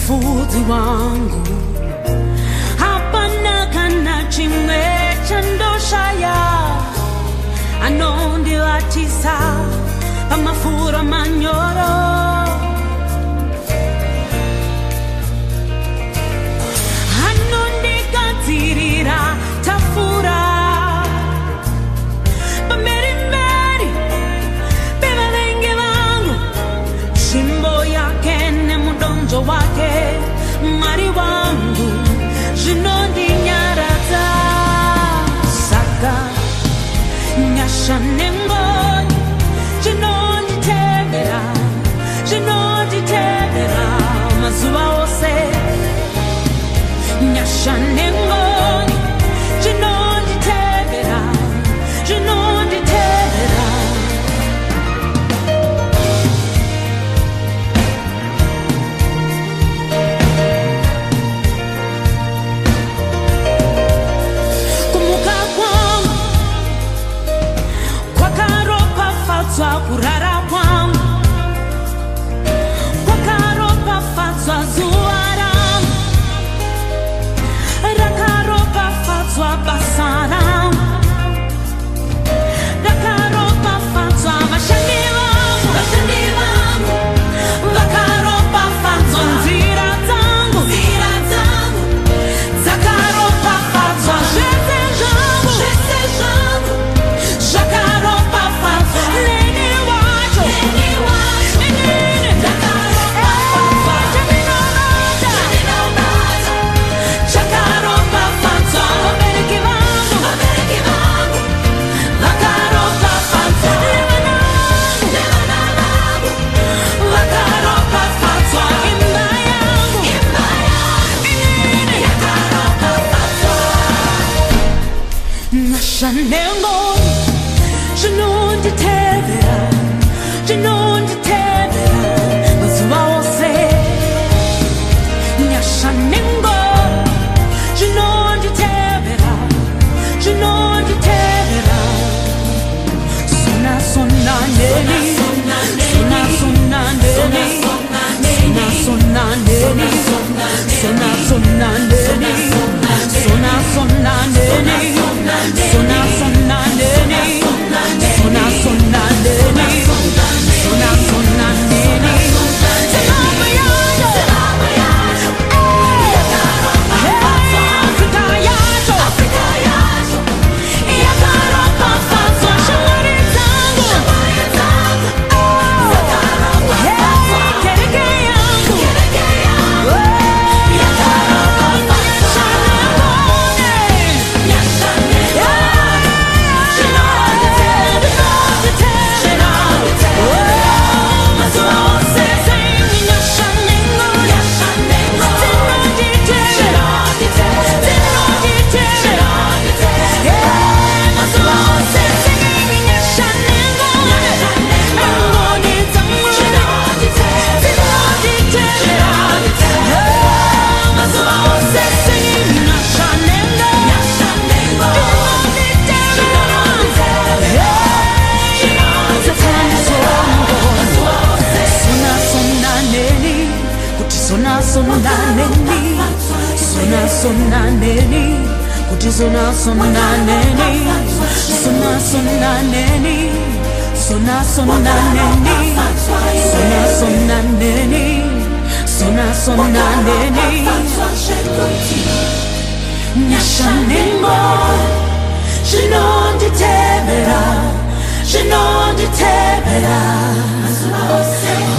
mufudhi wangu, hapana kana chimwe chandoshaya, anondilatisa pamafura manyoro, anondigadzirira tafura pamberi pevavengi vangu, chimbo yake nemudonjo wake Mwari wangu zvinondinyaradza. Saka nyasha nengoni zvinonditevera mazuva ose. Nyasha nengoni zvinonditevera kurara kwangu kwakaropafadzwa, zuva rangu rakaropafadzwa, basa rangu rakaropafadzwa, vashandi vangu vakaropafadzwa, nzira dzangu dzakaropafadzwa, zvese zvangu zvakaropafadzwa. Shanengoni zvinonditevera mazuva ose. Nyashanengoni zvinonditevera sona neni zvinonditevera